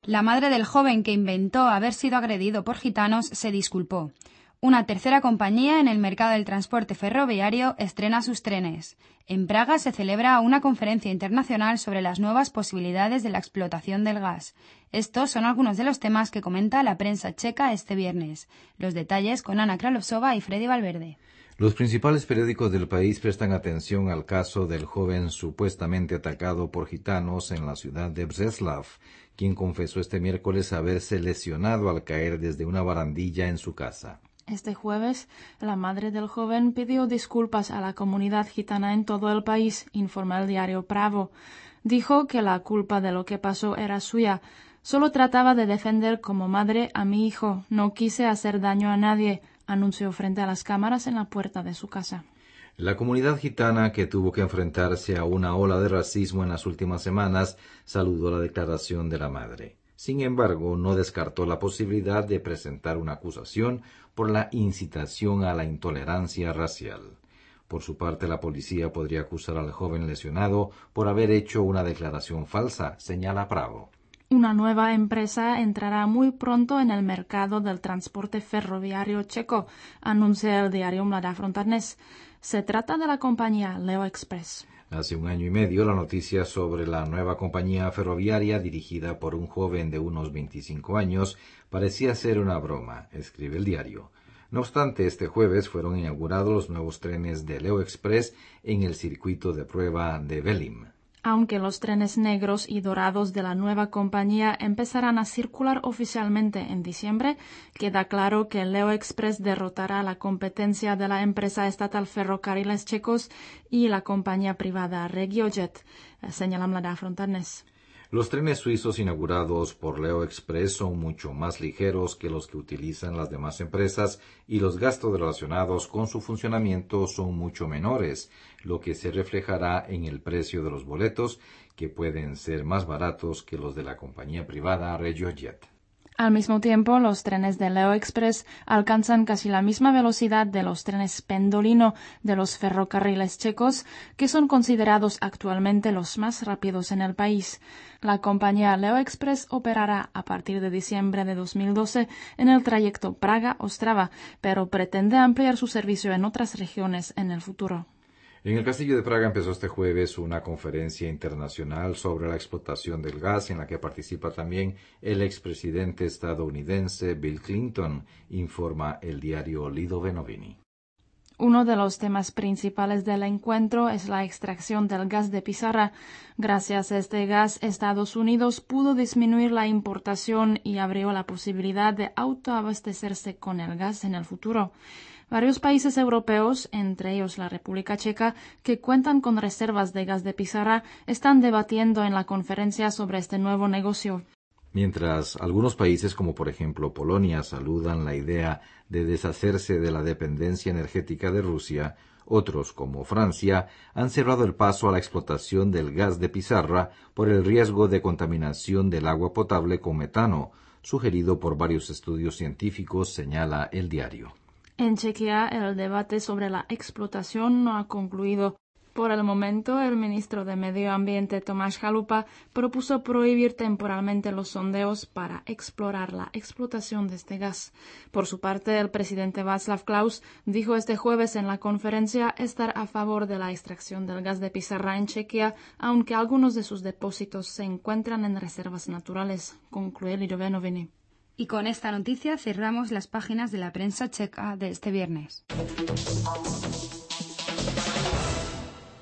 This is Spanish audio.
La madre del joven que inventó haber sido agredido por gitanos se disculpó. Una tercera compañía en el mercado del transporte ferroviario estrena sus trenes. En Praga se celebra una conferencia internacional sobre las nuevas posibilidades de la explotación del gas. Estos son algunos de los temas que comenta la prensa checa este viernes. Los detalles con Ana Kralosova y Freddy Valverde. Los principales periódicos del país prestan atención al caso del joven supuestamente atacado por gitanos en la ciudad de Břeclav, quien confesó este miércoles haberse lesionado al caer desde una barandilla en su casa. Este jueves, la madre del joven pidió disculpas a la comunidad gitana en todo el país, informa el diario Pravo. Dijo que la culpa de lo que pasó era suya. Solo trataba de defender como madre a mi hijo. No quise hacer daño a nadie, anunció frente a las cámaras en la puerta de su casa. La comunidad gitana, que tuvo que enfrentarse a una ola de racismo en las últimas semanas, saludó la declaración de la madre. Sin embargo, no descartó la posibilidad de presentar una acusación por la incitación a la intolerancia racial. Por su parte, la policía podría acusar al joven lesionado por haber hecho una declaración falsa, señala Pravo. Una nueva empresa entrará muy pronto en el mercado del transporte ferroviario checo, anuncia el diario Mladá Fronta Dnes. Se trata de la compañía Leo Express. Hace un año y medio, la noticia sobre la nueva compañía ferroviaria dirigida por un joven de unos 25 años parecía ser una broma, escribe el diario. No obstante, este jueves fueron inaugurados los nuevos trenes de Leo Express en el circuito de prueba de Velim. Aunque los trenes negros y dorados de la nueva compañía empezarán a circular oficialmente en diciembre, queda claro que Leo Express derrotará la competencia de la empresa estatal Ferrocarriles Checos y la compañía privada RegioJet, señala Mladá Fronta Dnes. Los trenes suizos inaugurados por Leo Express son mucho más ligeros que los que utilizan las demás empresas y los gastos relacionados con su funcionamiento son mucho menores, lo que se reflejará en el precio de los boletos, que pueden ser más baratos que los de la compañía privada RegioJet. Al mismo tiempo, los trenes de Leo Express alcanzan casi la misma velocidad de los trenes Pendolino de los ferrocarriles checos, que son considerados actualmente los más rápidos en el país. La compañía Leo Express operará a partir de diciembre de 2012 en el trayecto Praga-Ostrava, pero pretende ampliar su servicio en otras regiones en el futuro. En el Castillo de Praga empezó este jueves una conferencia internacional sobre la explotación del gas en la que participa también el expresidente estadounidense Bill Clinton, informa el diario Lido Venovini. Uno de los temas principales del encuentro es la extracción del gas de pizarra. Gracias a este gas, Estados Unidos pudo disminuir la importación y abrió la posibilidad de autoabastecerse con el gas en el futuro. Varios países europeos, entre ellos la República Checa, que cuentan con reservas de gas de pizarra, están debatiendo en la conferencia sobre este nuevo negocio. Mientras algunos países, como por ejemplo Polonia, saludan la idea de deshacerse de la dependencia energética de Rusia, otros, como Francia, han cerrado el paso a la explotación del gas de pizarra por el riesgo de contaminación del agua potable con metano, sugerido por varios estudios científicos, señala el diario. En Chequia, el debate sobre la explotación no ha concluido. Por el momento, el ministro de Medio Ambiente, Tomáš Chalupa, propuso prohibir temporalmente los sondeos para explorar la explotación de este gas. Por su parte, el presidente Václav Klaus dijo este jueves en la conferencia estar a favor de la extracción del gas de pizarra en Chequia, aunque algunos de sus depósitos se encuentran en reservas naturales, concluye Lido Venovini. Y con esta noticia cerramos las páginas de la prensa checa de este viernes.